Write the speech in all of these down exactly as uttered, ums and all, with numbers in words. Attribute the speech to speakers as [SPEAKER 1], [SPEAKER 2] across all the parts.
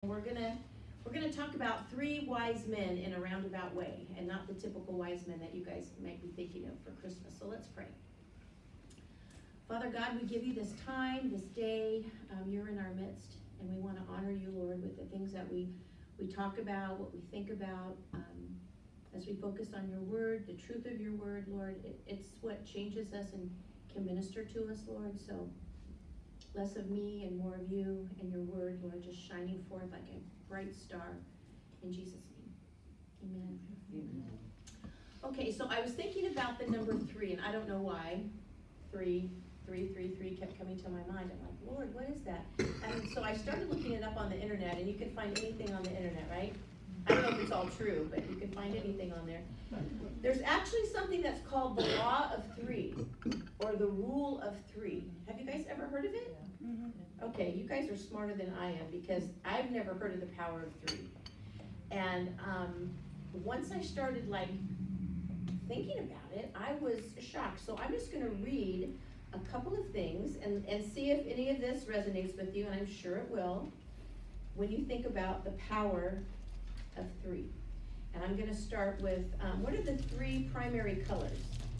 [SPEAKER 1] we're gonna we're gonna talk about three wise men in a roundabout way, and not the typical wise men that you guys might be thinking of for Christmas. So let's pray. Father God, we give you this time, this day. Um, you're in our midst, and we want to honor you, Lord, with the things that we we talk about, what we think about. Um, as we focus on your word, the truth of your word, Lord, it, it's what changes us and can minister to us, Lord. So less of me and more of you and your word, Lord, just shining forth like a bright star. In Jesus' name, amen. Amen. Okay, so I was thinking about the number three, and I don't know why. Three, three, three, three kept coming to my mind. I'm like, Lord, what is that? And so I started looking it up on the internet, and you can find anything on the internet, right? I don't know if it's all true, but you can find anything on there. There's actually something that's called the law of three, or the rule of three. Have you guys ever heard of it? Okay, you guys are smarter than I am, because I've never heard of the power of three. And um, once I started like thinking about it, I was shocked. So I'm just going to read a couple of things and, and see if any of this resonates with you, and I'm sure it will, when you think about the power of three. And I'm going to start with, um, what are the three primary colors?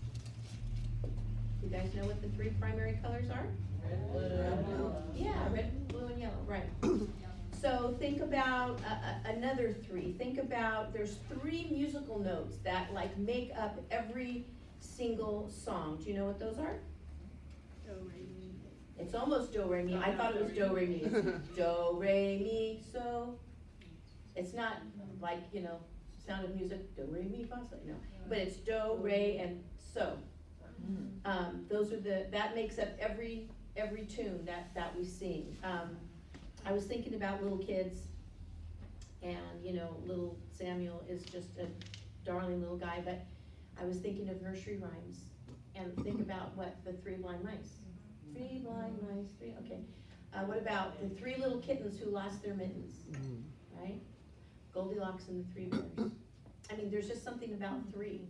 [SPEAKER 1] You guys know what the three primary colors are?
[SPEAKER 2] Red, blue,
[SPEAKER 1] yeah, red, blue, and yellow, right. So think about uh, another three. Think about, there's three musical notes that like make up every single song. Do you know what those are?
[SPEAKER 3] Do, re, mi.
[SPEAKER 1] It's almost do, re, mi. I thought it was do, re, mi. It's do, re, mi, so. It's not like, you know, Sound of Music, do, re, mi, fa, so, no. But it's do, re, and so. Um, those are the, that makes up every every tune that, that we sing. Um, I was thinking about little kids, and you know, little Samuel is just a darling little guy, but I was thinking of nursery rhymes, and think about what the three blind mice. Three blind mice, three, okay. Uh, what about the three little kittens who lost their mittens, right? Goldilocks and the Three Bears. I mean, there's just something about three.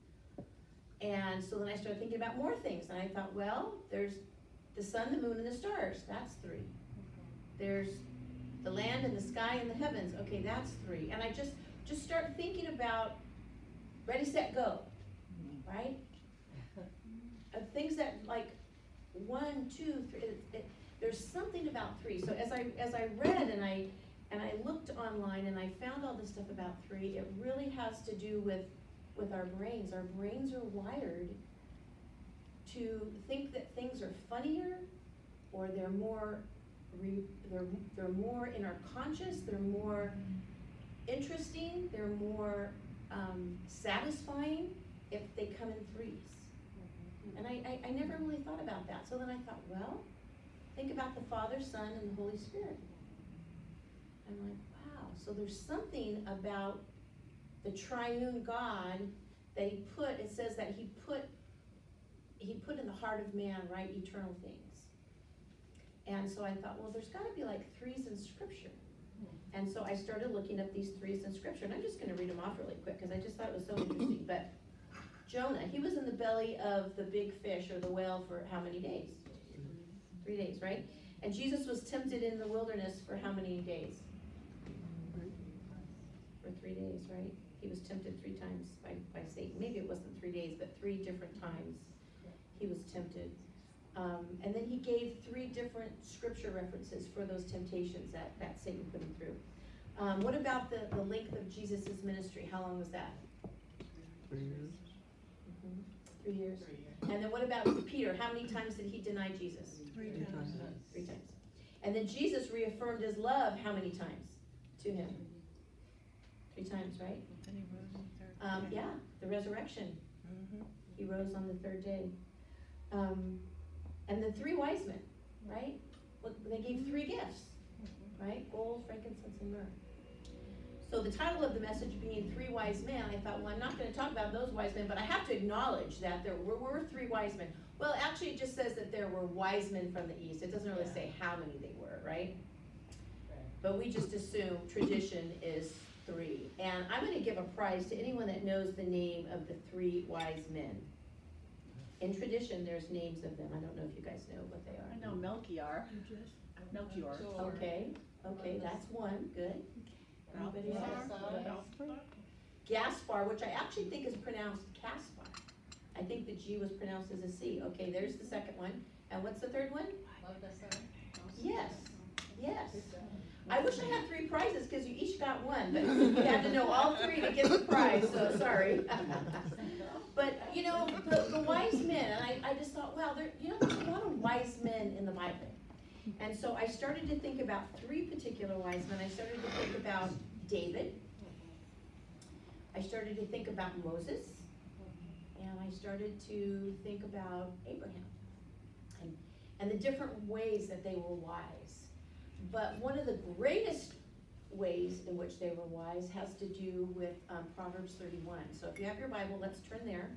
[SPEAKER 1] And so then I started thinking about more things, and I thought, well, there's the sun, the moon, and the stars. That's three. There's the land and the sky and the heavens. Okay, that's three. And I just just start thinking about ready, set, go, right? Of things that like one, two, three. It, it, there's something about three. So as I as I read and I and I looked online and I found all this stuff about three, it really has to do with with our brains. Our brains are wired to think that things are funnier, or they're more re, they're they're more in our conscious, they're more interesting, they're more um, satisfying if they come in threes. And I, I, I never really thought about that. So then I thought, well, think about the Father, Son, and the Holy Spirit. I'm like, wow, so there's something about the triune God that he put, it says that he put he put in the heart of man, right, eternal things. And so I thought, well, there's got to be like threes in Scripture. And so I started looking up these threes in Scripture, and I'm just going to read them off really quick because I just thought it was so interesting. But Jonah, he was in the belly of the big fish or the whale for how many days? Three days, right? And Jesus was tempted in the wilderness for how many days? For three days, right? He was tempted three times by, by Satan. Maybe it wasn't three days, but three different times he was tempted. Um, and then he gave three different scripture references for those temptations that, that Satan put him through. Um, what about the, the length of Jesus' ministry? How long was that?
[SPEAKER 2] Three years.
[SPEAKER 1] Mm-hmm. Three years. Three years. And then what about Peter? How many times did he deny Jesus?
[SPEAKER 3] Three times.
[SPEAKER 1] Three times. And then Jesus reaffirmed his love how many times to him? Three times, right?
[SPEAKER 3] And he rose on the third
[SPEAKER 1] Um,
[SPEAKER 3] day.
[SPEAKER 1] yeah, the resurrection.
[SPEAKER 3] Mhm.
[SPEAKER 1] He rose on the third day. Um, and the three wise men, right? Look, they gave three gifts, right? Gold, frankincense, and myrrh. So the title of the message being Three Wise Men, I thought, well, I'm not going to talk about those wise men, but I have to acknowledge that there were, were three wise men. Well, actually, it just says that there were wise men from the east. It doesn't really say how many they were, right? But we just assume tradition is three. And I'm going to give a prize to anyone that knows the name of the three wise men. In tradition, there's names of them. I don't know if you guys know what they are.
[SPEAKER 3] I know Melchior. Melchior.
[SPEAKER 1] Okay. Okay, that's one, good. Anybody else?
[SPEAKER 3] Balthazar.
[SPEAKER 1] Gaspar, which I actually think is pronounced Caspar. I think the G was pronounced as a C. Okay, there's the second one. And what's the third one? Yes, yes. I wish I had three prizes because you each got one, but you had to know all three to get the prize, so sorry. But, you know, the, the wise men, and I, I just thought, wow, there, you know, there's a lot of wise men in the Bible. And so I started to think about three particular wise men. I started to think about David. I started to think about Moses. And I started to think about Abraham. And, and the different ways that they were wise. But one of the greatest ways in which they were wise has to do with um, Proverbs thirty-one. So if you have your Bible, let's turn there.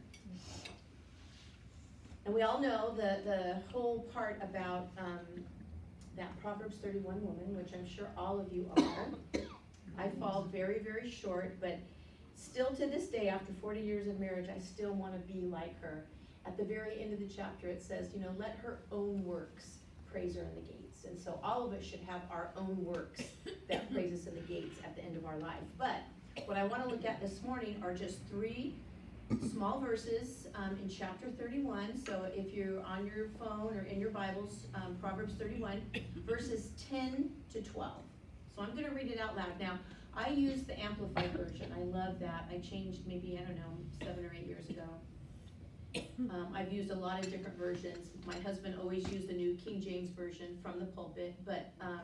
[SPEAKER 1] And we all know the, the whole part about um, that Proverbs thirty-one woman, which I'm sure all of you are. I fall very, very short, but still to this day, after forty years of marriage, I still want to be like her. At the very end of the chapter, it says, you know, let her own works praise her in the gates. And so all of us should have our own works that praise us in the gates at the end of our life. But what I want to look at this morning are just three small verses um, in chapter thirty-one. So if you're on your phone or in your Bibles, um, Proverbs thirty-one, verses ten to twelve. So I'm going to read it out loud. Now, I use the Amplified version. I love that. I changed maybe, I don't know, seven or eight years ago. Um, I've used a lot of different versions. My husband always used the New King James Version from the pulpit, but um,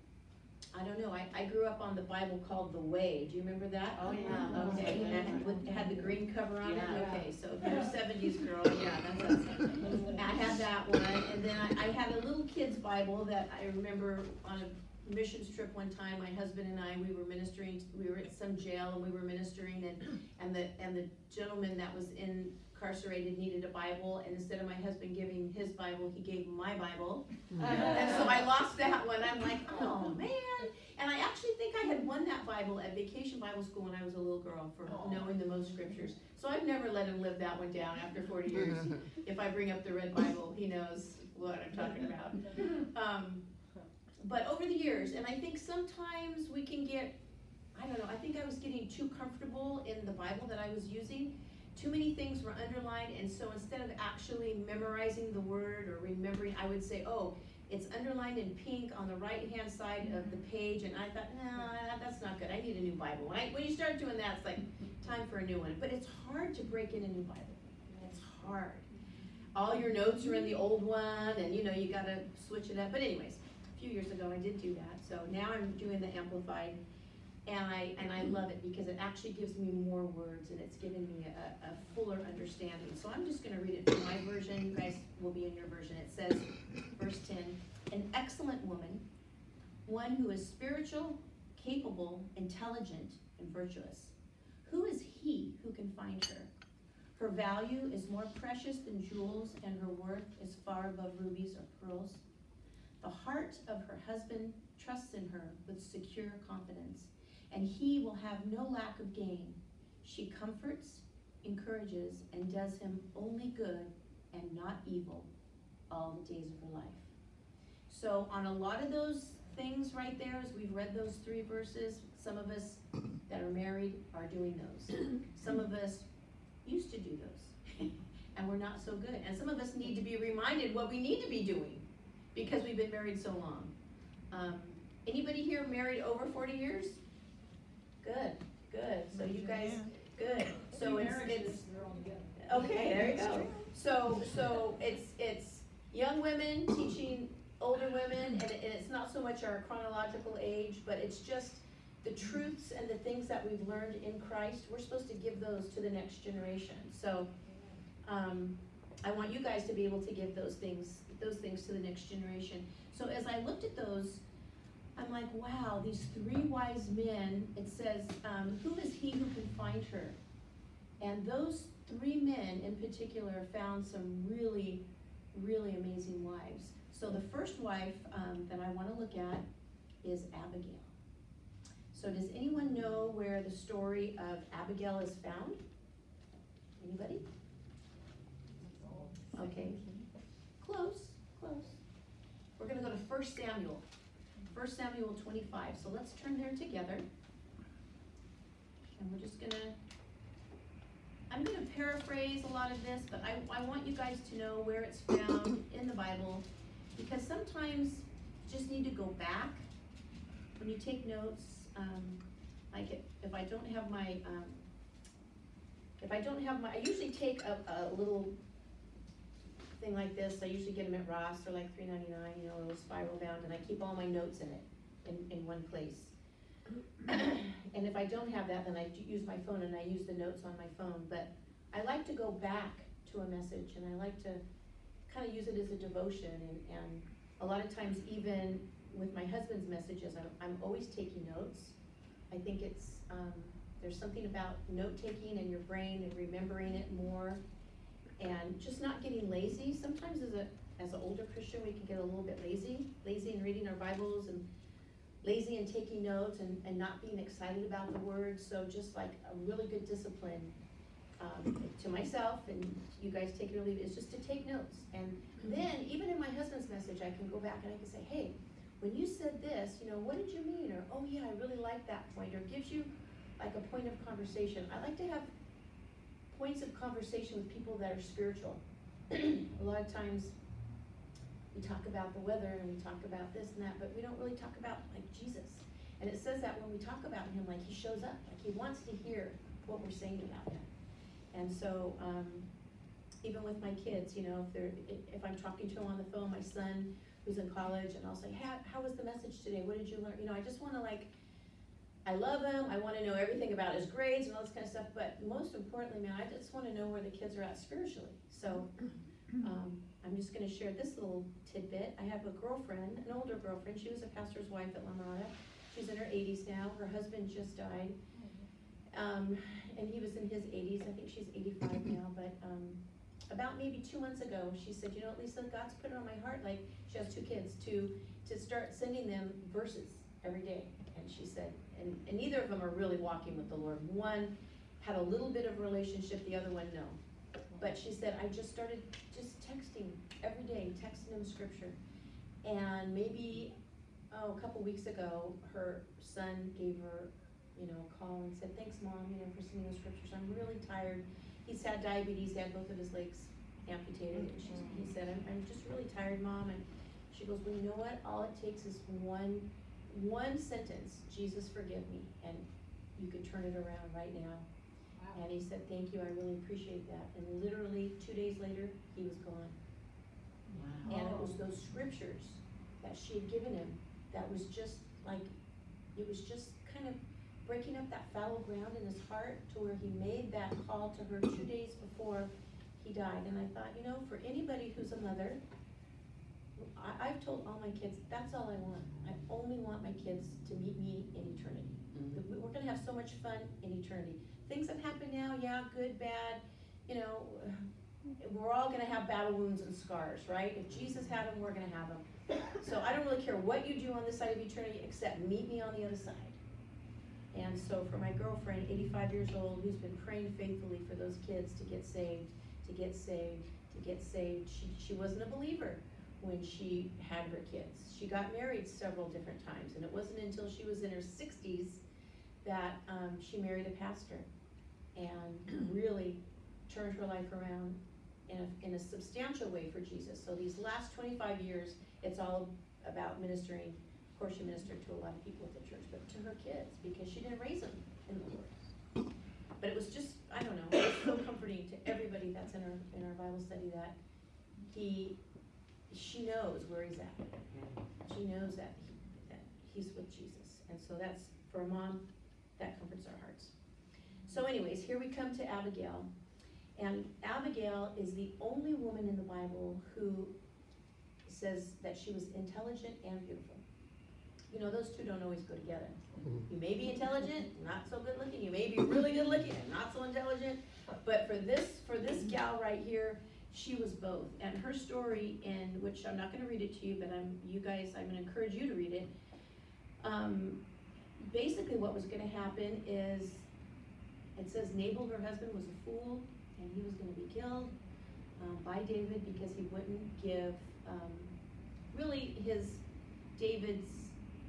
[SPEAKER 1] I don't know. I, I grew up on the Bible called The Way. Do you remember that?
[SPEAKER 3] Oh, yeah.
[SPEAKER 1] Uh, okay, and with, it had the green cover on
[SPEAKER 3] Yeah.
[SPEAKER 1] it? Okay, so if you're a seventies girl, yeah, that's us. I had that one, and then I, I had a little kid's Bible that I remember on a missions trip one time, my husband and I, we were ministering, we were at some jail and we were ministering, and, and the, and the gentleman that was incarcerated needed a Bible, and instead of my husband giving his Bible, he gave my Bible. And so I lost that one. I'm like, oh man. And I actually think I had won that Bible at Vacation Bible School when I was a little girl for knowing the most scriptures. So I've never let him live that one down after forty years. If I bring up the red Bible, he knows what I'm talking about. Um, but over the years, and I think sometimes we can get, I don't know, I think I was getting too comfortable in the Bible that I was using. Too many things were underlined, and so instead of actually memorizing the word or remembering, I would say, oh, it's underlined in pink on the right-hand side of the page, and I thought, no, that's not good. I need a new Bible. When, I, when you start doing that, it's like time for a new one. But it's hard to break in a new Bible. It's hard. All your notes are in the old one, and you know, you gotta switch it up. But anyways, a few years ago I did do that, so now I'm doing the Amplified. And I, and I love it because it actually gives me more words, and it's giving me a, a fuller understanding. So I'm just gonna read it from my version. You guys will be in your version. It says, verse ten, an excellent woman, one who is spiritual, capable, intelligent, and virtuous. Who is he who can find her? Her value is more precious than jewels, and her worth is far above rubies or pearls. The heart of her husband trusts in her with secure confidence, and he will have no lack of gain. She comforts, encourages, and does him only good and not evil all the days of her life. So on a lot of those things right there, as we've read those three verses, some of us that are married are doing those. Some of us used to do those, and we're not so good. And some of us need to be reminded what we need to be doing because we've been married so long. Um, anybody here married over forty years? Good, good. So you guys, good. So it's, it's, okay, there you go. So, so it's, it's young women teaching older women, and, it, and it's not so much our chronological age, but it's just the truths and the things that we've learned in Christ. We're supposed to give those to the next generation. So, um, I want you guys to be able to give those things, those things to the next generation. So as I looked at those, I'm like, wow, these three wise men, it says, um, who is he who can find her? And those three men in particular found some really, really amazing wives. So the first wife um, that I want to look at is Abigail. So does anyone know where the story of Abigail is found? Anybody? Okay, close, close. We're gonna go to First Samuel. First Samuel twenty-five, so let's turn there together. And we're just gonna, I'm gonna paraphrase a lot of this, but I, I want you guys to know where it's found in the Bible, because sometimes you just need to go back when you take notes. Um, like if, if I don't have my, um, if I don't have my, I usually take a, a little thing like this. I usually get them at Ross, they're like three ninety-nine, you know, a little spiral bound, and I keep all my notes in it, in, in one place. And if I don't have that, then I do use my phone, and I use the notes on my phone. But I like to go back to a message, and I like to kind of use it as a devotion, and, and a lot of times even with my husband's messages, I'm, I'm always taking notes. I think it's, um, there's something about note-taking in your brain and remembering it more, and just not getting lazy. Sometimes as a, as an older Christian, we can get a little bit lazy, lazy in reading our Bibles, and lazy in taking notes, and, and not being excited about the word. So just like a really good discipline um, to myself, and you guys take it or leave it, is just to take notes. And then even in my husband's message, I can go back and I can say, hey, when you said this, you know, what did you mean? Or, oh yeah, I really like that point. Or gives you like a point of conversation. I like to have points of conversation with people that are spiritual. A lot of times we talk about the weather and we talk about this and that, but we don't really talk about like Jesus. And it says that when we talk about him, like he shows up, like he wants to hear what we're saying about him. And so, um, even with my kids, you know, if they're, if I'm talking to them on the phone, my son who's in college, and I'll say, how, how was the message today? What did you learn? You know, I just wanna like, I love him, I wanna know everything about his grades and all this kind of stuff, but most importantly, man, I just wanna know where the kids are at spiritually. So, um, I'm just gonna share this little tidbit. I have a girlfriend, an older girlfriend. She was a pastor's wife at La Mirada. She's in her eighties now. Her husband just died. Um, and he was in his eighties. I think she's eighty-five now, but, um, about maybe two months ago, she said, you know, Lisa, God's put it on my heart, like, she has two kids, to, to start sending them verses every day. And she said, and, and neither of them are really walking with the Lord. One had a little bit of a relationship, the other one, no. But she said, I just started just texting every day, texting them scripture. And maybe, oh, a couple weeks ago, her son gave her, you know, a call and said, thanks, Mom, you know, for sending those scriptures. I'm really tired. He's had diabetes, he had both of his legs amputated. And she, he said, I'm, I'm just really tired, Mom. And she goes, well, you know what? All it takes is one, one sentence, Jesus, forgive me. And you can turn it around right now. Wow. And he said, thank you, I really appreciate that. And literally two days later, he was gone. Wow. And it was those scriptures that she had given him that was just like, it was just kind of breaking up that fallow ground in his heart to where he made that call to her two days before he died. And I thought, you know, for anybody who's a mother, I, I've told all my kids, that's all I want. I only want my kids to meet me in eternity. Mm-hmm. We're gonna have so much fun in eternity. Things that happen now, yeah, good, bad, you know, we're all gonna have battle wounds and scars, right? If Jesus had them, we're gonna have them. So I don't really care what you do on this side of eternity, except meet me on the other side. And so for my girlfriend, eighty-five years old, who's been praying faithfully for those kids to get saved, to get saved, to get saved, she, she wasn't a believer when she had her kids. She got married several different times, and it wasn't until she was in her sixties that um, she married a pastor and really turned her life around in a, in a substantial way for Jesus. So these last twenty-five years, it's all about ministering. Of course, she ministered to a lot of people at the church, but to her kids, because she didn't raise them in the Lord. But it was just, I don't know, it was so comforting to everybody that's in our, in our Bible study that he, she knows where he's at. She knows that, he, that he's with Jesus. And so that's, for a mom, that comforts our hearts. So anyways, here we come to Abigail. And Abigail is the only woman in the Bible who says that she was intelligent and beautiful. You know, those two don't always go together. You may be intelligent, not so good looking. You may be really good looking and not so intelligent. But for this, for this gal right here, she was both. And her story, in which I'm not going to read it to you, but I'm, you guys, I'm going to encourage you to read it. Um, basically, what was going to happen is, it says Nabal, her husband, was a fool, and he was going to be killed um, by David because he wouldn't give um, really his David's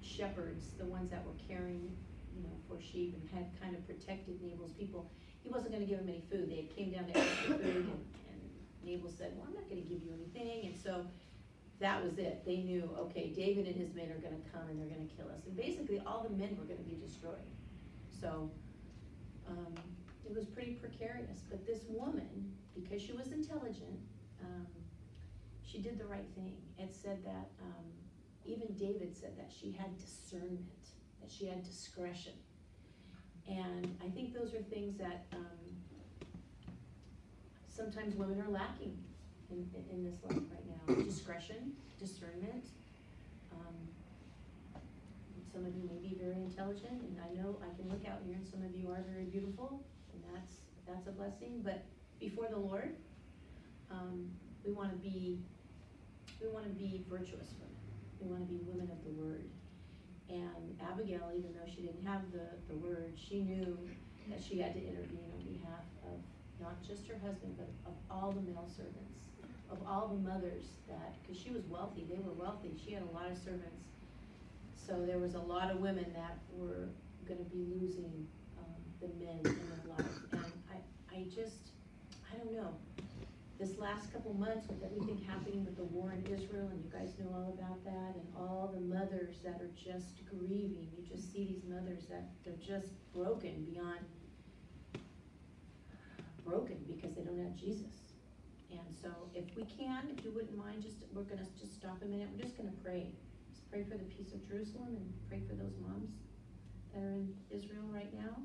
[SPEAKER 1] shepherds, the ones that were caring, you know, for sheep and had kind of protected Nabal's people. He wasn't gonna give them any food. They came down to ask for food, and, and Nabal said, well, I'm not gonna give you anything, and so that was it. They knew, okay, David and his men are gonna come and they're gonna kill us. And basically, all the men were gonna be destroyed. So, um, it was pretty precarious. But this woman, because she was intelligent, um, she did the right thing. It said that, um, even David said that she had discernment, that she had discretion. And I think those are things that, um, sometimes women are lacking in, in, in this life right now. Discretion, discernment. Um, some of you may be very intelligent, and I know I can look out here and some of you are very beautiful, and that's, that's a blessing. But before the Lord, um, we wanna be, we wanna be virtuous women. We wanna be women of the word. And Abigail, even though she didn't have the, the word, she knew that she had to intervene on behalf of not just her husband, but of all the male servants, of all the mothers that, because she was wealthy, they were wealthy, she had a lot of servants. So there was a lot of women that were gonna be losing, um, the men in their life. And I, I just, I don't know, this last couple months with everything happening with the war in Israel, and you guys know all about that, and all the mothers that are just grieving, you just see these mothers that they're just broken beyond, broken because they don't have Jesus. And so if we can, if you wouldn't mind, just, we're gonna just stop a minute, we're just gonna pray. Just pray for the peace of Jerusalem and pray for those moms that are in Israel right now.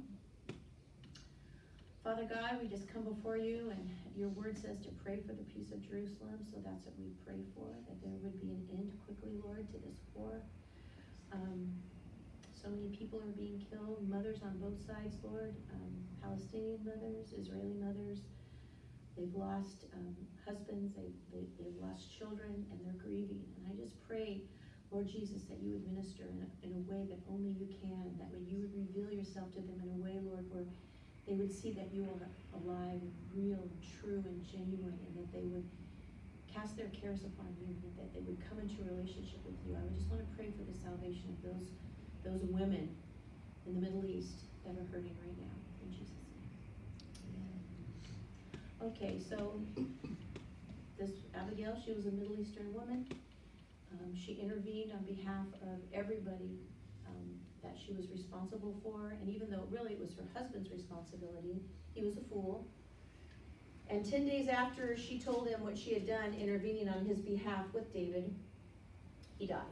[SPEAKER 1] Father God, we just come before you, and your word says to pray for the peace of Jerusalem, so that's what we pray for, that there would be an end quickly, Lord, to this war. Um, so many people are being killed, mothers on both sides, Lord, um, Palestinian mothers, Israeli mothers. They've lost um, husbands, they, they, they've lost children, and they're grieving. And I just pray, Lord Jesus, that you would minister in a, in a way that only you can, that way you would reveal yourself to them in a way, Lord, where they would see that you are alive and real and true and genuine, and that they would cast their cares upon you, and that they would come into a relationship with you. I would just want to pray for the salvation of those those women in the Middle East that are hurting right now. In Jesus' name. Amen. Okay, so this Abigail, she was a Middle Eastern woman. Um, she intervened on behalf of everybody um, that she was responsible for, and even though really it was her husband's responsibility, he was a fool. And ten days after she told him what she had done, intervening on his behalf with David, he died.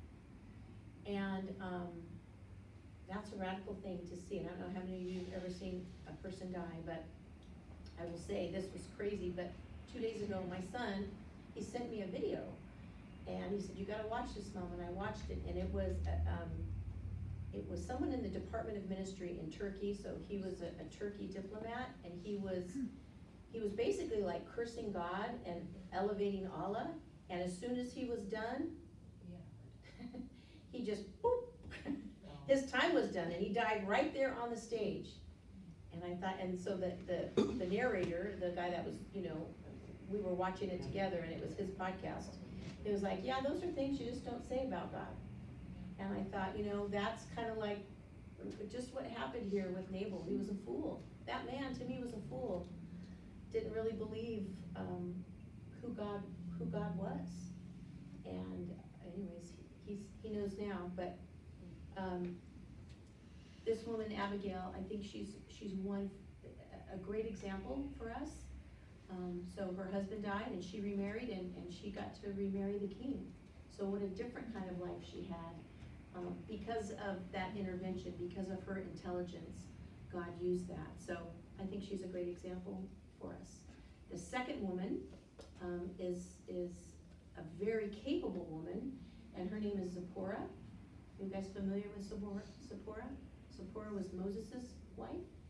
[SPEAKER 1] And um, that's a radical thing to see, and I don't know how many of you have ever seen a person die, but I will say this was crazy. But two days ago, my son, he sent me a video, and he said, you gotta watch this, Mom, and I watched it, and it was, uh, um, it was someone in the Department of Ministry in Turkey, so he was a, a Turkey diplomat, and he was, he was basically like cursing God and elevating Allah, and as soon as he was done, yeah. he just, boop, his time was done, and he died right there on the stage. And I thought, and so the, the, the narrator, the guy that was, you know, we were watching it together, and it was his podcast, it was like, yeah, those are things you just don't say about God. And I thought, you know, that's kind of like just what happened here with Nabal. He was a fool. That man, to me, was a fool. Didn't really believe um, who God who God was. And anyways, he, he's he knows now. But um, this woman, Abigail, I think she's she's one a great example for us. Um, so her husband died, and she remarried, and, and she got to remarry the king. So what a different kind of life she had. Um, because of that intervention, because of her intelligence, God used that. So I think she's a great example for us. The second woman um, is, is a very capable woman, and her name is Zipporah. You guys familiar with Zipporah? Zipporah, Zipporah was Moses' wife.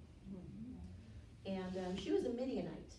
[SPEAKER 1] And um, she was a Midianite.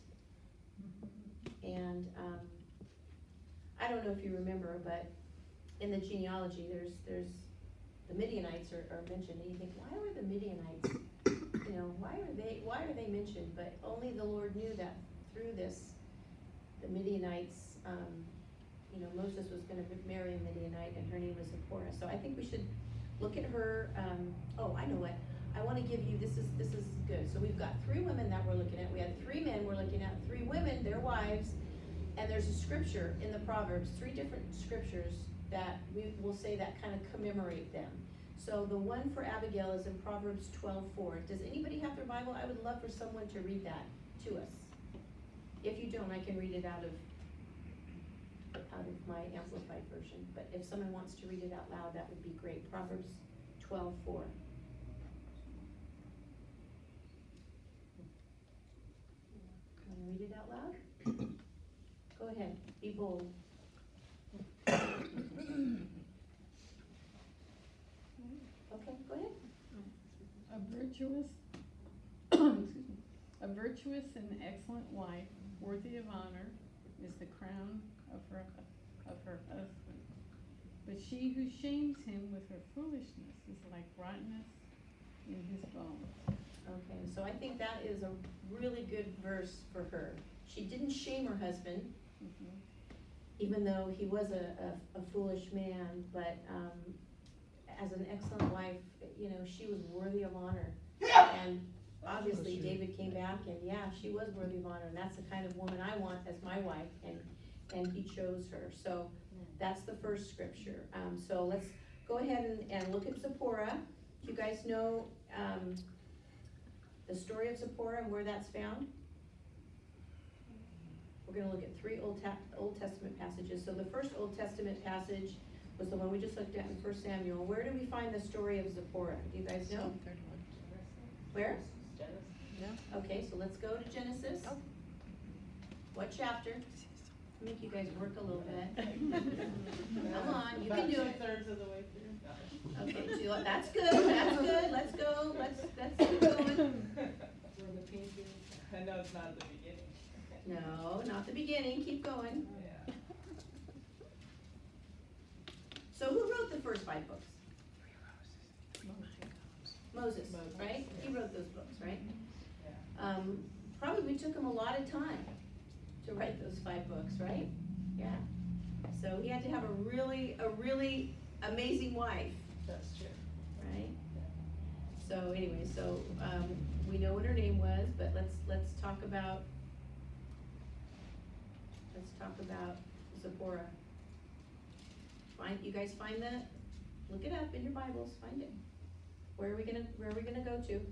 [SPEAKER 1] And um, I don't know if you remember, but in the genealogy, there's there's the Midianites are, are mentioned, and you think, why were the Midianites, you know, why are they why are they mentioned? But only the Lord knew that through this, the Midianites, um, you know, Moses was going to marry a Midianite, and her name was Zipporah. So I think we should look at her, um, oh, I know what, I wanna give you, this is, this is good, so we've got three women that we're looking at, we had three men we're looking at, three women, their wives, and there's a scripture in the Proverbs, three different scriptures that we will say that kind of commemorate them. So the one for Abigail is in Proverbs twelve four. Does anybody have their Bible? I would love for someone to read that to us. If you don't, I can read it out of out of my amplified version, but if someone wants to read it out loud, that would be great. Proverbs twelve four. Want to read it out loud? Go ahead, be bold. Okay, go ahead.
[SPEAKER 3] A virtuous, excuse me, a virtuous and excellent wife, worthy of honor, is the crown of her, of her husband. But she who shames him with her foolishness is like rottenness in his bones.
[SPEAKER 1] Okay, so I think that is a really good verse for her. She didn't shame her husband,
[SPEAKER 3] Mhm.
[SPEAKER 1] even though he was a, a, a foolish man, but, um, as an excellent wife, you know, she was worthy of honor. And obviously David came back and yeah, she was worthy of honor, and that's the kind of woman I want as my wife, and, and he chose her. So that's the first scripture. Um, so let's go ahead and, and look at Zipporah. Do you guys know, um, the story of Zipporah and where that's found? We're gonna look at three Old, Ta- Old Testament passages. So the first Old Testament passage was the one we just looked at in First Samuel. Where do we find the story of Zipporah? Do you guys know? Where?
[SPEAKER 2] Yeah.
[SPEAKER 1] Okay, so let's go to Genesis.
[SPEAKER 2] Oh.
[SPEAKER 1] What chapter? Make you guys work a little bit. Come on, you can do it.
[SPEAKER 4] Two-thirds of the way through.
[SPEAKER 1] Okay, two, that's good, that's good, let's go, let's, let's keep going.
[SPEAKER 4] I know it's not the beginning.
[SPEAKER 1] No, not the beginning, keep going.
[SPEAKER 4] Yeah.
[SPEAKER 1] So who wrote the first five books? Moses,
[SPEAKER 4] Moses,
[SPEAKER 1] right? He
[SPEAKER 4] yeah.
[SPEAKER 1] wrote those books, right?
[SPEAKER 4] Yeah.
[SPEAKER 1] Um, probably took him a lot of time to write those five books, right? Yeah. So he had to have a really, a really amazing wife,
[SPEAKER 4] That's true.
[SPEAKER 1] right? So anyway, so, um, we know what her name was, but let's, let's talk about, let's talk about Zipporah. Find, you guys find that? Look it up in your Bibles, find it. Where are we gonna, where are we gonna go to?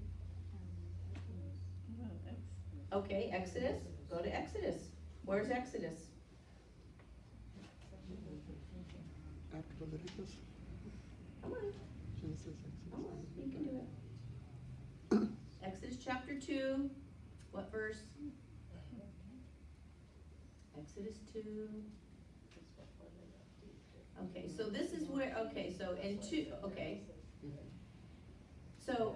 [SPEAKER 3] Well, that's,
[SPEAKER 1] Okay, Exodus, go to Exodus. Where's Exodus?
[SPEAKER 2] After Leviticus,
[SPEAKER 1] Come on,
[SPEAKER 2] Genesis,
[SPEAKER 1] come on,
[SPEAKER 2] Exodus.
[SPEAKER 1] you can do it. Exodus chapter two, what verse? Exodus two. Okay, so this is where, okay, so in two, okay. So,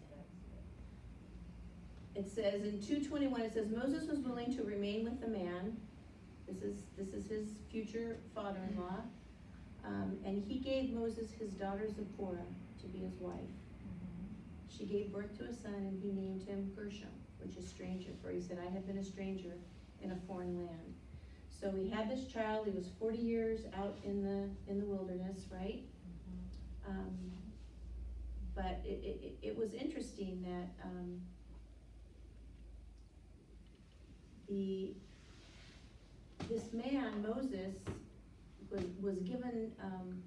[SPEAKER 1] it says in two twenty-one, it says Moses was willing to remain with the man. This is, this is his future father-in-law. Um, and he gave Moses his daughter Zipporah to be his wife. She gave birth to a son and he named him Gershom, which is stranger, for he said, I have been a stranger in a foreign land. So he had this child, he was forty years out in the, in the wilderness, right? Um, but it, it, it was interesting that, um, the, this man, Moses, was, was given, um,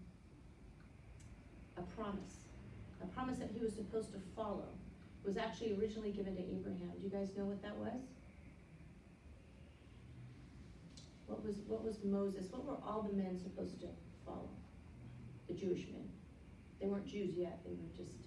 [SPEAKER 1] a promise, a promise that he was supposed to follow. It was actually originally given to Abraham. Do you guys know what that was? What was, what was Moses, what were all the men supposed to follow? The Jewish men. They weren't Jews yet, they were just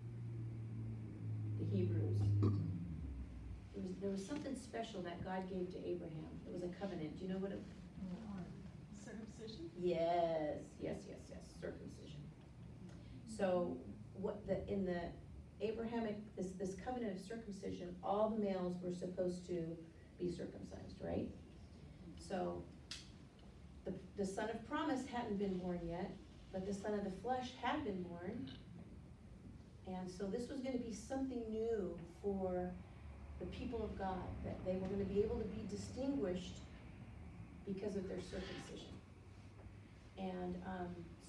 [SPEAKER 1] the Hebrews. There was, there was something special that God gave to Abraham. It was a covenant. Do you know what it?
[SPEAKER 4] Circumcision?
[SPEAKER 1] Yes, yes, yes, yes, circumcision. So, what the, in the Abrahamic, this, this covenant of circumcision, all the males were supposed to be circumcised, right? So, the, the son of promise hadn't been born yet, but the son of the flesh had been born. And so this was gonna be something new for the people of God, that they were gonna be able to be distinguished because of their circumcision. And, um,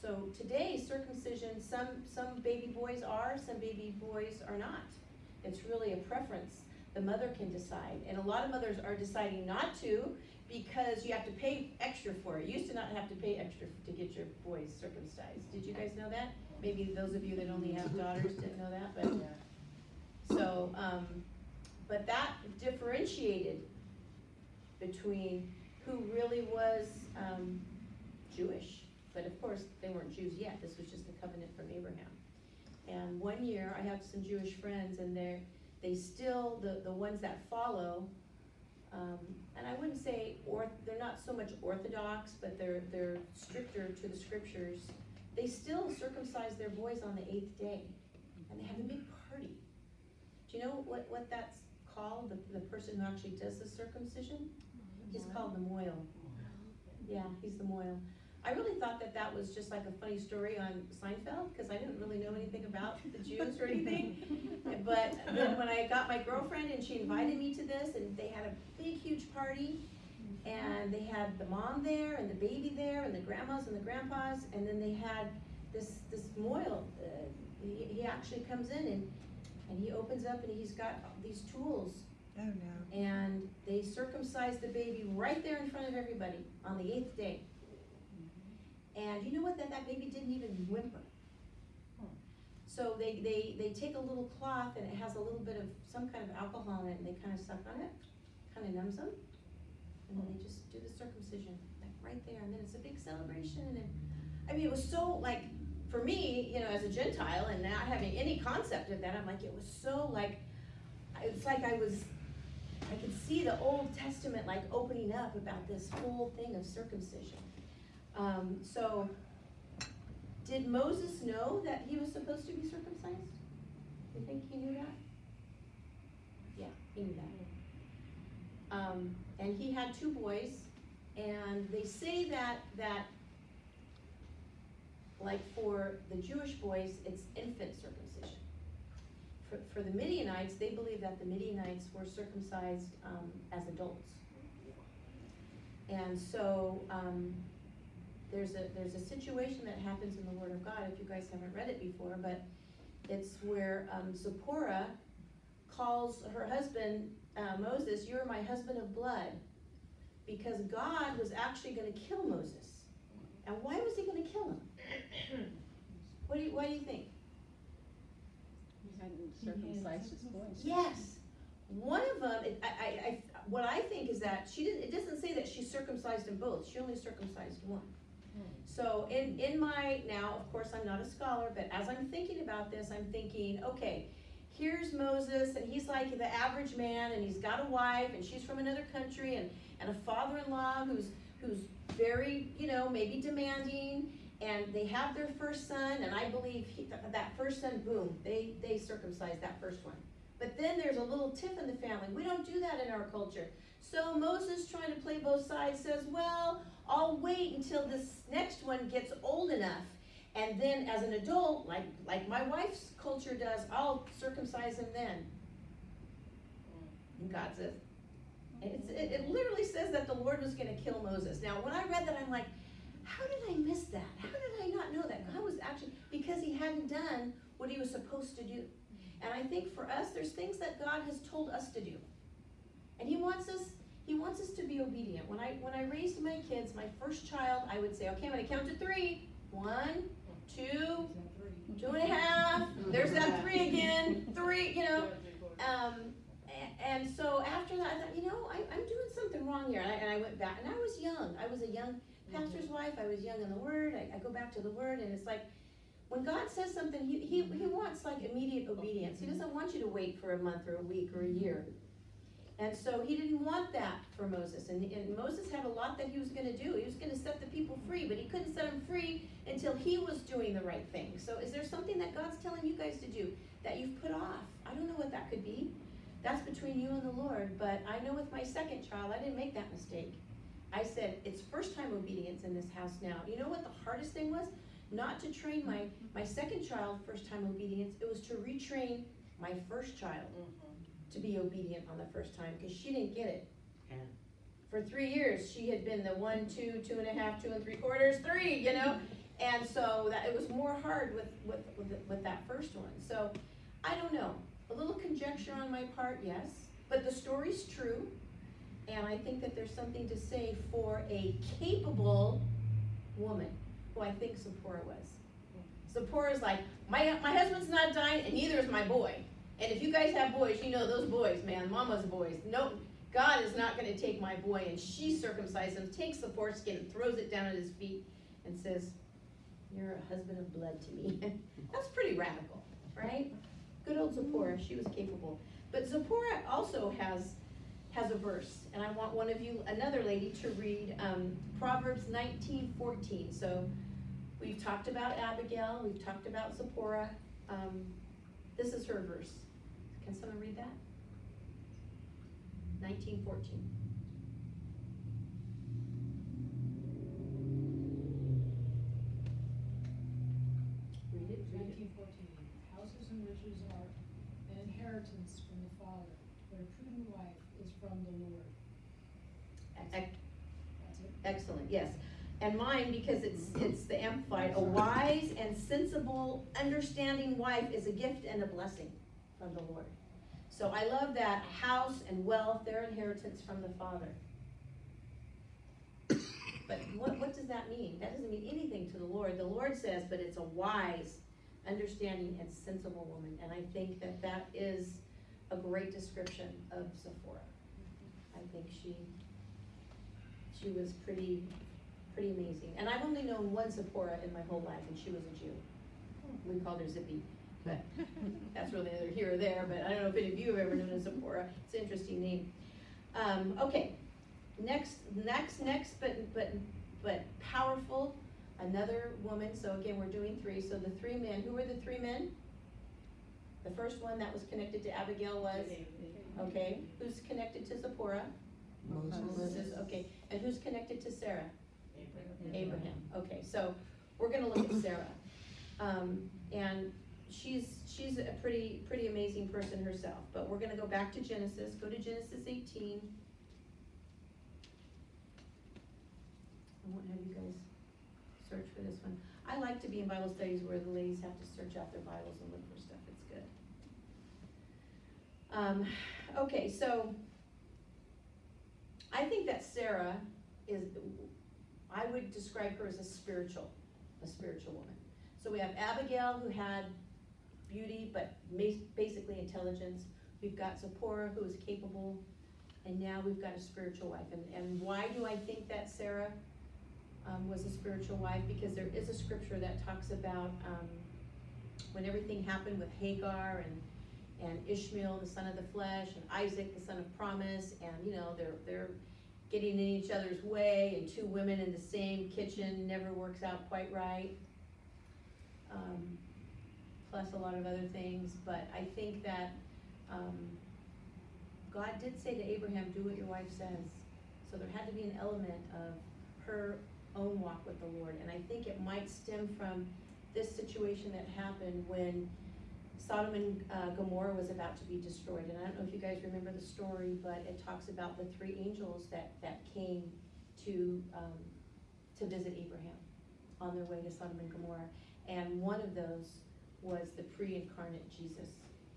[SPEAKER 1] So today, circumcision, some, some baby boys are, some baby boys are not. It's really a preference. The mother can decide, and a lot of mothers are deciding not to because you have to pay extra for it. You used to not have to pay extra to get your boys circumcised. Did you guys know that? Maybe those of you that only have daughters didn't know that, but, so, um, but that differentiated between who really was, um, Jewish. But of course, they weren't Jews yet. This was just the covenant from Abraham. And one year, I have some Jewish friends, and they're, they still, the, the ones that follow, um, and I wouldn't say, or, they're not so much orthodox, but they're, they're stricter to the scriptures. They still circumcise their boys on the eighth day, and they have a big party. Do you know what, what that's called, the, the person who actually does the circumcision? He's called the moil. Yeah, he's the moil. I really thought that that was just like a funny story on Seinfeld, because I didn't really know anything about the Jews or anything. But then when I got my girlfriend and she invited me to this, and they had a big, huge party, and they had the mom there, and the baby there, and the grandmas and the grandpas, and then they had this, this moil. Uh, he, he actually comes in, and, and he opens up, and he's got these tools.
[SPEAKER 2] Oh, no.
[SPEAKER 1] And they circumcised the baby right there in front of everybody on the eighth day. And you know what, that, that baby didn't even whimper. So they, they, they take a little cloth, and it has a little bit of some kind of alcohol in it, and they kind of suck on it, kind of numbs them, and then they just do the circumcision, like right there, and then it's a big celebration, and then, I mean, it was so, like, for me, you know, as a Gentile, and not having any concept of that, I'm like, it was so, like, it's like I was, I could see the Old Testament, like, opening up about this whole thing of circumcision. Um, so, did Moses know that he was supposed to be circumcised? You think he knew that? Yeah, he knew that. Um, and he had two boys, and they say that, that, like for the Jewish boys, it's infant circumcision. For, for the Midianites, they believe that the Midianites were circumcised um, as adults. And so, um, There's a, there's a situation that happens in the Word of God, if you guys haven't read it before, but it's where um, Zipporah calls her husband, uh, Moses, "You're my husband of blood," because God was actually gonna kill Moses. And why was he gonna kill him? What do you, why do you think?
[SPEAKER 3] He hadn't circumcised his boys.
[SPEAKER 1] Yes, one of them, it, I, I, I, what I think is that she didn't, it doesn't say that she circumcised them both, she only circumcised one. So in, in my, now, of course, I'm not a scholar, but as I'm thinking about this, I'm thinking, okay, here's Moses, and he's like the average man, and he's got a wife, and she's from another country, and, and a father-in-law who's, who's very, you know, maybe demanding, and they have their first son, and I believe he, that first son, boom, they, they circumcised that first one. But then there's a little tiff in the family. We don't do that in our culture. So Moses, trying to play both sides, says, well, I'll wait until this next one gets old enough, and then as an adult, like, like my wife's culture does, I'll circumcise him then. And God says, and it's, it, it literally says that the Lord was gonna kill Moses. Now, when I read that, I'm like, how did I miss that? How did I not know that? God was actually, because he hadn't done what he was supposed to do. And I think for us, there's things that God has told us to do. And he wants us, he wants us to be obedient. When I, when I raised my kids, my first child, I would say, okay, I'm gonna count to three. One, two, two and a half, there's that three again, three, you know. Um, and, and so after that, I thought, you know, I, I'm doing something wrong here. And I, and I went back, and I was young. I was a young pastor's wife. I was young in the Word. I, I go back to the Word, and it's like, when God says something, he, he, he wants like immediate obedience. He doesn't want you to wait for a month or a week or a year. And so he didn't want that for Moses. And, and Moses had a lot that he was going to do. He was going to set the people free, but he couldn't set them free until he was doing the right thing. So is there something that God's telling you guys to do that you've put off? I don't know what that could be. That's between you and the Lord. But I know with my second child, I didn't make that mistake. I said, it's first time obedience in this house now. You know what the hardest thing was? Not to train my, my second child first time obedience. It was to retrain my first child to be obedient on the first time, because she didn't get it.
[SPEAKER 5] Yeah.
[SPEAKER 1] For three years, she had been the one, two, two and a half, two and three quarters, three, you know? And so that, it was more hard with, with, with, the- with that first one. So, I don't know, a little conjecture on my part, yes, but the story's true. And I think that there's something to say for a capable woman, who I think Zipporah was. Zipporah's like, my, my husband's not dying, and neither is my boy. And if you guys have boys, you know those boys, man, mama's boys. No, God is not gonna take my boy. And she circumcised him, takes the foreskin and throws it down at his feet and says, you're a husband of blood to me. That's pretty radical, right? Good old Zipporah, she was capable. But Zipporah also has has a verse, and I want one of you, another lady, to read um, Proverbs nineteen fourteen. So we've talked about Abigail, we've talked about Zipporah. Um, this is her verse. Can someone read that? nineteen fourteen. Read it, read it.
[SPEAKER 5] Nineteen fourteen, houses and riches are an inheritance from the Father, but a prudent wife is from the Lord.
[SPEAKER 1] Ec-
[SPEAKER 5] That's it.
[SPEAKER 1] Excellent, yes. And mine, because it's, it's the Amplified, a wise and sensible, understanding wife is a gift and a blessing from the Lord. So I love that house and wealth, their inheritance from the Father. But what, what does that mean? That doesn't mean anything to the Lord. The Lord says, but it's a wise, understanding, and sensible woman. And I think that that is a great description of Zipporah. I think she, she was pretty, pretty amazing. And I've only known one Zipporah in my whole life, and she was a Jew. We called her Zippy, but that's really neither here or there, but I don't know if any of you have ever known a Zipporah. It's an interesting name. Um, okay, next, next, next, but, but, but powerful, another woman. So again, we're doing three. So the three men, who were the three men? The first one that was connected to Abigail was, okay, who's connected to Zipporah?
[SPEAKER 2] Moses.
[SPEAKER 1] Moses, okay, and who's connected to Sarah? Abraham, okay, so we're gonna look at Sarah. Um, and she's, she's a pretty, pretty amazing person herself, but we're gonna go back to Genesis, go to Genesis eighteen. I won't have you guys search for this one. I like to be in Bible studies where the ladies have to search out their Bibles and look for stuff, it's good. Um, okay, so I think that Sarah is, I would describe her as a spiritual, a spiritual woman. So we have Abigail, who had beauty, but ma- basically intelligence. We've got Zipporah, who is capable, and now we've got a spiritual wife. And, and why do I think that Sarah um, was a spiritual wife? Because there is a scripture that talks about um, when everything happened with Hagar and, and Ishmael, the son of the flesh, and Isaac, the son of promise, and you know, they're, they're getting in each other's way, and two women in the same kitchen never works out quite right. Um, plus a lot of other things, but I think that um, God did say to Abraham, do what your wife says. So there had to be an element of her own walk with the Lord, and I think it might stem from this situation that happened when Sodom and uh, Gomorrah was about to be destroyed. And I don't know if you guys remember the story, but it talks about the three angels that, that came to, um, to visit Abraham on their way to Sodom and Gomorrah. And one of those was the pre-incarnate Jesus.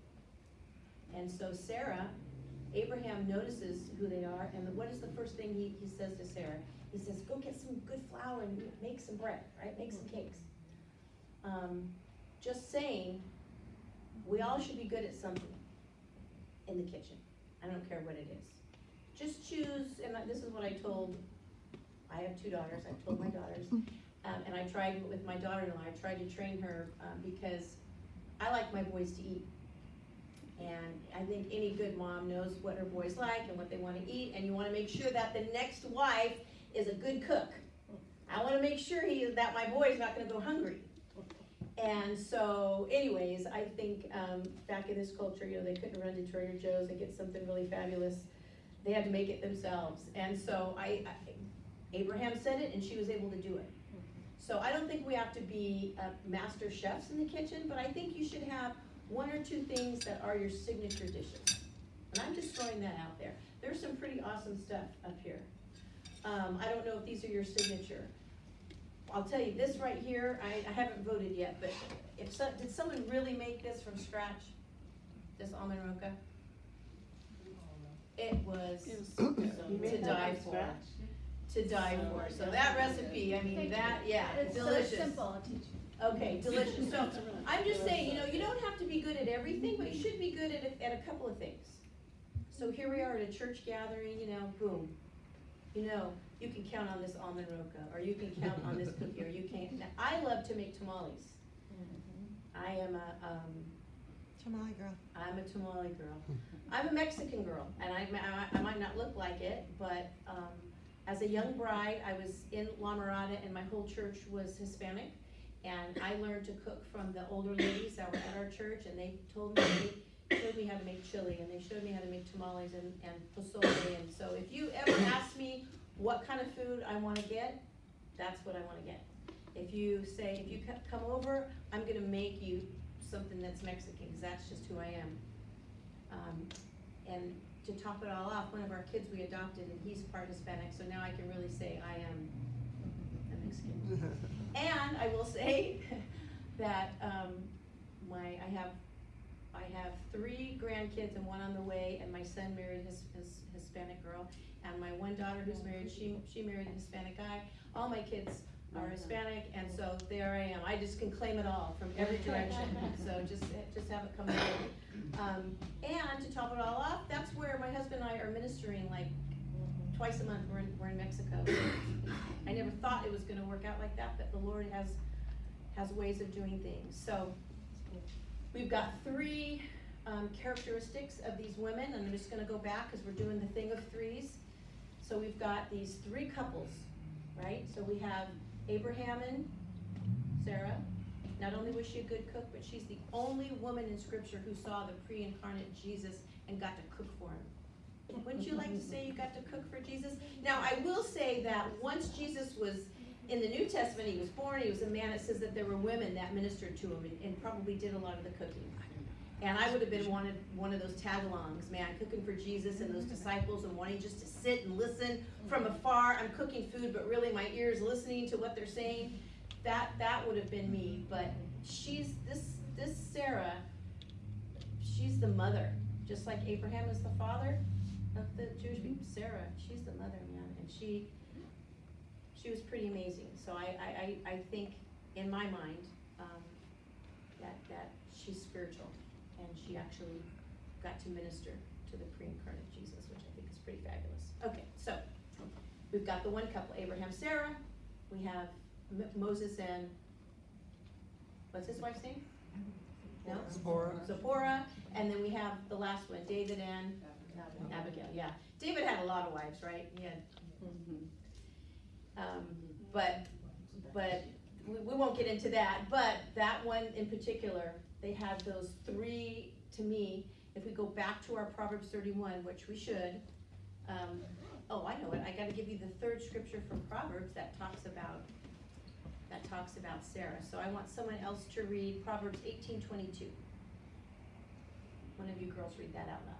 [SPEAKER 1] And so Sarah, Abraham notices who they are, and what is the first thing he, he says to Sarah? He says, go get some good flour and make some bread, right? Make some cakes. Um, just saying, we all should be good at something in the kitchen. I don't care what it is. Just choose, and this is what I told, I have two daughters, I told my daughters, um, and I tried with my daughter-in-law, I tried to train her um, because I like my boys to eat. And I think any good mom knows what her boys like and what they want to eat, and you want to make sure that the next wife is a good cook. I want to make sure he that my boy is not going to go hungry. And so, anyways, I think um, back in this culture, you know, they couldn't run to Trader Joe's and get something really fabulous. They had to make it themselves. And so, I, I Abraham said it, and she was able to do it. So I don't think we have to be uh, master chefs in the kitchen, but I think you should have one or two things that are your signature dishes. And I'm just throwing that out there. There's some pretty awesome stuff up here. Um, I don't know if these are your signature. I'll tell you, this right here, I, I haven't voted yet, but if so, did someone really make this from scratch? This almond roca? It was
[SPEAKER 2] It was-
[SPEAKER 1] to
[SPEAKER 2] made that
[SPEAKER 1] die
[SPEAKER 2] from
[SPEAKER 1] for, to die for, so that recipe, I mean,
[SPEAKER 6] Thank
[SPEAKER 1] that,
[SPEAKER 6] you.
[SPEAKER 1] yeah,
[SPEAKER 6] It's so
[SPEAKER 1] delicious.
[SPEAKER 6] simple, I'll teach you.
[SPEAKER 1] Okay, delicious, so, I'm just saying, you know, you don't have to be good at everything, but you should be good at, a- at a couple of things. So here we are at a church gathering, you know, boom, you know, you can count on this almond roca, or you can count on this cookie, or you can't, now, I love to make tamales. I am a, um,
[SPEAKER 2] Tamale girl.
[SPEAKER 1] I'm a tamale girl. I'm a Mexican girl, and I, I, I might not look like it, but, um, as a young bride, I was in La Mirada, and my whole church was Hispanic, and I learned to cook from the older ladies that were at our church, and they told me, they showed me how to make chili, and they showed me how to make tamales and, and pozole, and so if you ever ask me what kind of food I wanna get, that's what I wanna get. If you say, if you co- come over, I'm gonna make you something that's Mexican, cause that's just who I am. Um, and to top it all off, one of our kids we adopted, and he's part Hispanic, so now I can really say I am a Mexican. And I will say that, um, my, I have, I have three grandkids and one on the way, and my son married his, his Hispanic girl, and my one daughter who's married, she, she married a Hispanic guy. All my kids are Hispanic, and so there I am, I just can claim it all from every direction, so just, just have it come out. Um, and to top it all off, that's where my husband and I are ministering, like, twice a month, we're in, we're in Mexico. I never thought it was gonna work out like that, but the Lord has, has ways of doing things, so. We've got three, um, characteristics of these women, and I'm just gonna go back, cause we're doing the thing of threes. So we've got these three couples, right? So we have Abraham and Sarah. Not only was she a good cook, but she's the only woman in scripture who saw the pre-incarnate Jesus and got to cook for him. Wouldn't you like to say you got to cook for Jesus? Now, I will say that once Jesus was, in the New Testament, he was born, he was a man, it says that there were women that ministered to him and, and probably did a lot of the cooking. And I would have been one of, one of those tag-alongs, man, cooking for Jesus and those disciples and wanting just to sit and listen from afar. I'm cooking food, but really my ears listening to what they're saying. That, that would have been me, but she's, this, this Sarah, she's the mother. Just like Abraham is the father of the Jewish people, Sarah, she's the mother, man, and she, she was pretty amazing. So I, I, I, I think, in my mind, um, that, that she's spiritual. And she actually got to minister to the pre-incarnate Jesus, which I think is pretty fabulous. Okay, so, we've got the one couple, Abraham, Sarah, we have M- Moses and, what's his wife's name? No?
[SPEAKER 2] Zipporah.
[SPEAKER 1] Zipporah, and then we have the last one, David and Abigail, yeah. David had a lot of wives, right? He had, um, but, but, we, we won't get into that, but that one in particular, they had those three, to me, if we go back to our Proverbs thirty-one, which we should, um, oh, I know it, I gotta give you the third scripture from Proverbs that talks about, that talks about Sarah. So I want someone else to read Proverbs eighteen twenty-two. One of you girls read that out loud.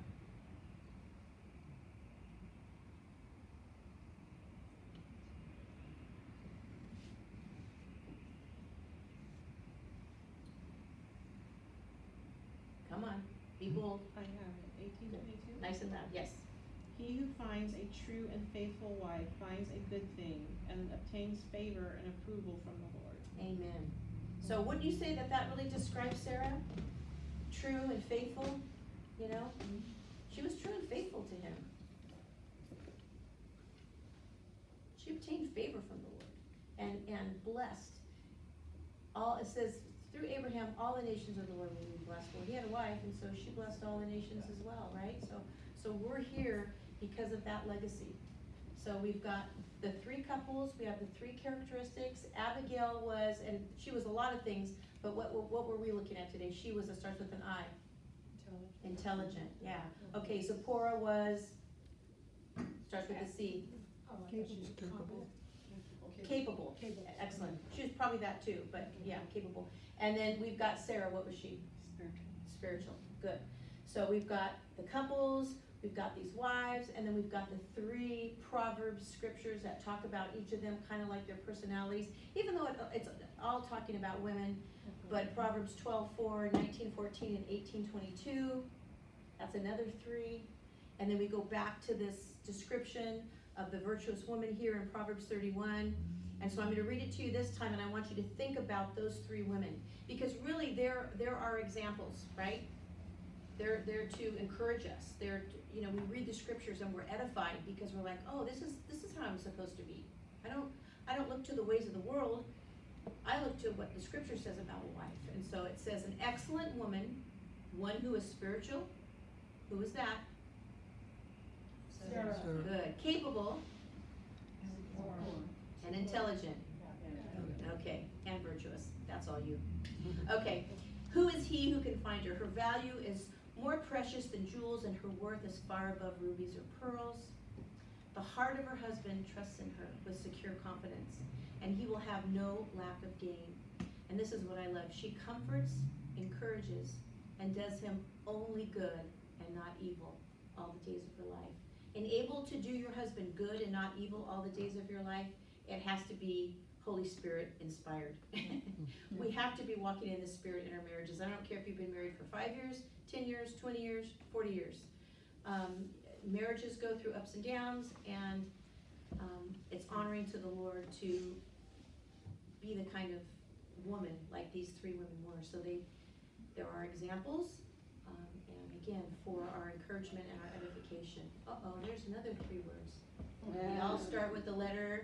[SPEAKER 1] Come on, be bold,
[SPEAKER 7] I have it, eighteen twenty-two.
[SPEAKER 1] nice and loud, yes.
[SPEAKER 7] He who finds a true and faithful wife finds a good thing and obtains favor and approval from the Lord.
[SPEAKER 1] Amen. So wouldn't you say that that really describes Sarah? True and faithful, you know? She was true and faithful to him. She obtained favor from the Lord and, and blessed. All, it says, through Abraham, all the nations of the world will be blessed. Well, he had a wife, and so she blessed all the nations as well, right? So, so we're here because of that legacy. So we've got the three couples, we have the three characteristics. Abigail was, and she was a lot of things, but what, what, what were we looking at today? She was, it starts with an I. Intelligent, yeah. Okay, Zipporah was, starts with a C.
[SPEAKER 5] Oh, I thought she was
[SPEAKER 2] Capable.
[SPEAKER 1] Capable.
[SPEAKER 5] Capable.
[SPEAKER 1] Excellent. She was probably that too, but yeah, capable. And then we've got Sarah, what was she?
[SPEAKER 7] Spiritual.
[SPEAKER 1] Spiritual, good. So we've got the couples, we've got these wives, and then we've got the three Proverbs scriptures that talk about each of them, kind of like their personalities, even though it, it's all talking about women. But Proverbs twelve four, nineteen fourteen, and eighteen twenty-two, that's another three. And then we go back to this description of the virtuous woman here in Proverbs thirty-one. And so I'm gonna read it to you this time, and I want you to think about those three women. Because really, there, there are examples, right? They're there to encourage us. They're, you know, we read the scriptures and we're edified because we're like, oh, this is, this is how I'm supposed to be. I don't, I don't look to the ways of the world. I look to what the scripture says about a wife. And so it says, an excellent woman, one who is spiritual. Who is that?
[SPEAKER 5] Sarah.
[SPEAKER 2] Sarah.
[SPEAKER 1] Good. Capable and intelligent. Okay, and virtuous. That's all you. Okay. Who is he who can find her? Her value is more precious than jewels, and her worth is far above rubies or pearls. The heart of her husband trusts in her with secure confidence, and he will have no lack of gain. And this is what I love. She comforts, encourages, and does him only good and not evil all the days of her life. And able to do your husband good and not evil all the days of your life, it has to be Holy Spirit inspired. We have to be walking in the Spirit in our marriages. I don't care if you've been married for five years, ten years, twenty years, forty years. Um, marriages go through ups and downs, and um, it's honoring to the Lord to be the kind of woman like these three women were. So they, there are examples, um, and again, for our encouragement and our edification. Uh-oh, there's another three words. They all start with the letter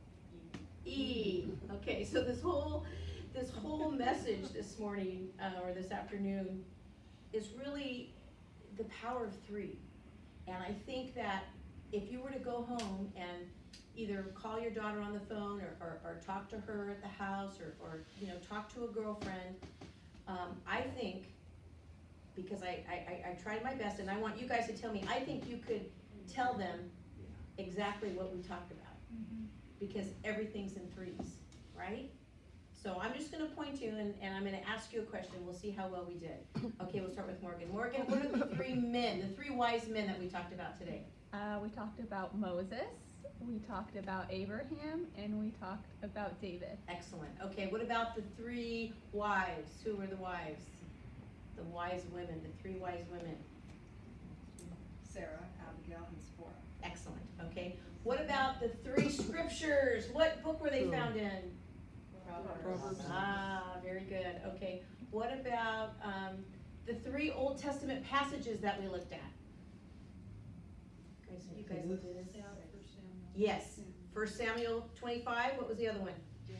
[SPEAKER 1] E. Okay, so this whole, this whole message this morning, uh, or this afternoon, is really the power of three. And I think that if you were to go home and either call your daughter on the phone, or, or, or talk to her at the house, or, or, you know, talk to a girlfriend, um, I think, because I, I, I tried my best, and I want you guys to tell me, I think you could tell them exactly what we talked about. Because everything's in threes, right? So I'm just gonna point you, and, and I'm gonna ask you a question. We'll see how well we did. Okay, we'll start with Morgan. Morgan, what are the three men, the three wise men that we talked about today?
[SPEAKER 6] Uh, we talked about Moses, we talked about Abraham, and we talked about David.
[SPEAKER 1] Excellent. Okay, what about the three wives? Who were the wives? The wise women, the three wise women.
[SPEAKER 8] Sarah, Abigail, and Zipporah.
[SPEAKER 1] Excellent, okay. What about the three scriptures? What book were they found in?
[SPEAKER 2] Proverbs.
[SPEAKER 1] Ah, very good, okay. What about um, the three Old Testament passages that we looked at? Guys, you guys looked at this?
[SPEAKER 5] Yeah, First Samuel.
[SPEAKER 1] Yes, First Samuel twenty-five, what was the other one?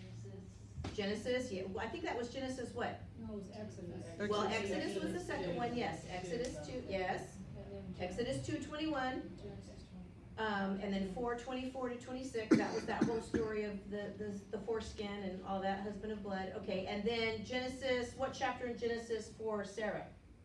[SPEAKER 1] Genesis, yeah, well, I think that was Genesis what?
[SPEAKER 5] No, it was Exodus.
[SPEAKER 1] Well,
[SPEAKER 2] Exodus.
[SPEAKER 1] Exodus was the second one, yes, Exodus two, yes.
[SPEAKER 5] And then
[SPEAKER 1] Exodus two twenty-one,
[SPEAKER 5] Genesis twenty-five.
[SPEAKER 1] um, and then four twenty-four to twenty-six, that was that whole story of the, the, the foreskin and all that, husband of blood, okay, and then Genesis, what chapter in Genesis for Sarah?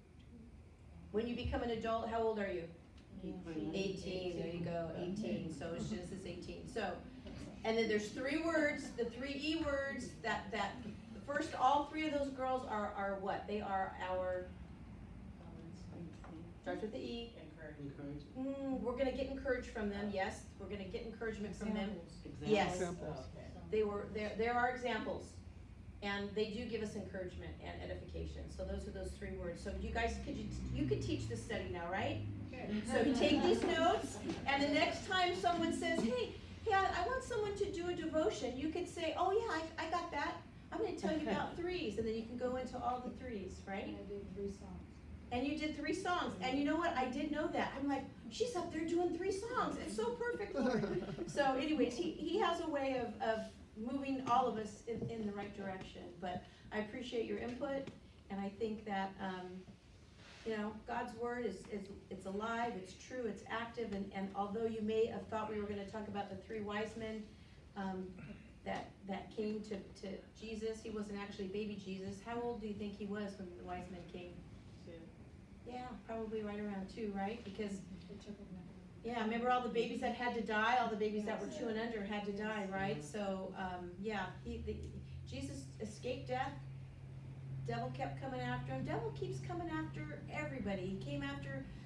[SPEAKER 1] When you become an adult, how old are you? Eighteen, there you go, eighteen, so it's Genesis eighteen, so, and then there's three words, the three E words, that, that, first, all three of those girls are, are what? They are our, starts with the E.
[SPEAKER 4] Encourage.
[SPEAKER 1] Mm, we're gonna get encouraged from them, yes, we're gonna get encouragement from them.
[SPEAKER 5] Examples.
[SPEAKER 1] Yes,
[SPEAKER 2] Examples.
[SPEAKER 4] Okay.
[SPEAKER 1] they were, there, there are examples, and they do give us encouragement and edification, so those are those three words. So you guys, could you, you could teach this study now, right? So you take these notes, and the next time someone says, hey, hey, I, I want someone to do a devotion, you could say, oh yeah, I, I got that. I'm gonna tell you about threes, and then you can go into all the threes, right?
[SPEAKER 5] And I did three songs.
[SPEAKER 1] And you did three songs, and you know what, I did know that. I'm like, she's up there doing three songs, it's so perfect, Lord. So anyways, he, he has a way of, of moving all of us in, in the right direction. But I appreciate your input, and I think that, um, you know, God's word is, is, it's alive, it's true, it's active, and, and although you may have thought we were gonna talk about the three wise men, um, that, that came to, to Jesus, he wasn't actually baby Jesus. How old do you think he was when the wise men came?
[SPEAKER 4] Two.
[SPEAKER 1] Yeah, probably right around two, right? Because,
[SPEAKER 5] It took them that
[SPEAKER 1] yeah, remember all the babies that had to die, all the babies that were two and under had to die, right? So, um, yeah, he, the, Jesus escaped death. Devil kept coming after him. Devil keeps coming after everybody. He came after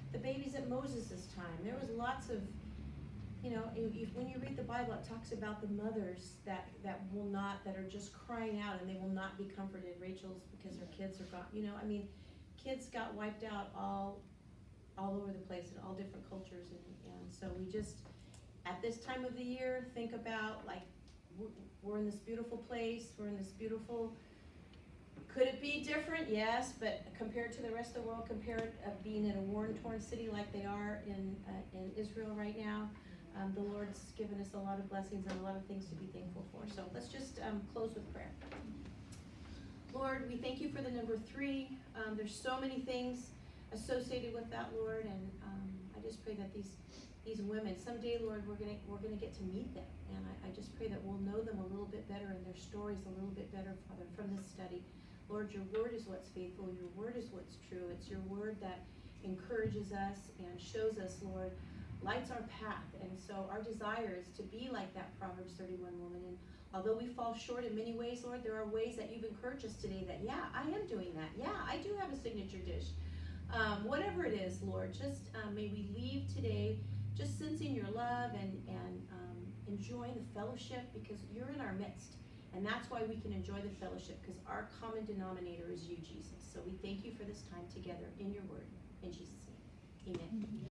[SPEAKER 1] the babies at Moses' time. There was lots of, you know, if, if, when you read the Bible, it talks about the mothers that, that will not, that are just crying out and they will not be comforted. Rachel's because her kids are gone, you know, I mean, kids got wiped out all, all over the place in all different cultures, and, and so we just, at this time of the year, think about, like, we're, we're in this beautiful place, we're in this beautiful, could it be different? Yes, but compared to the rest of the world, compared uh, being in a war-torn city like they are in, uh, in Israel right now, um, the Lord's given us a lot of blessings and a lot of things to be thankful for. So let's just um, close with prayer. Lord, we thank you for the number three. Um, there's so many things associated with that, Lord, and um, I just pray that these these women, someday, Lord, we're gonna we're gonna get to meet them, and I, I just pray that we'll know them a little bit better and their stories a little bit better, Father, from this study. Lord, your word is what's faithful. Your word is what's true. It's your word that encourages us and shows us, Lord, lights our path. And so our desire is to be like that Proverbs thirty-one woman. And although we fall short in many ways, Lord, there are ways that you've encouraged us today that, yeah, I am doing that. Yeah, I do have a signature dish. Um, whatever it is, Lord, just um, may we leave today just sensing your love and, and um, enjoying the fellowship, because you're in our midst. And that's why we can enjoy the fellowship, because our common denominator is you, Jesus. So we thank you for this time together in your word. In Jesus' name, amen.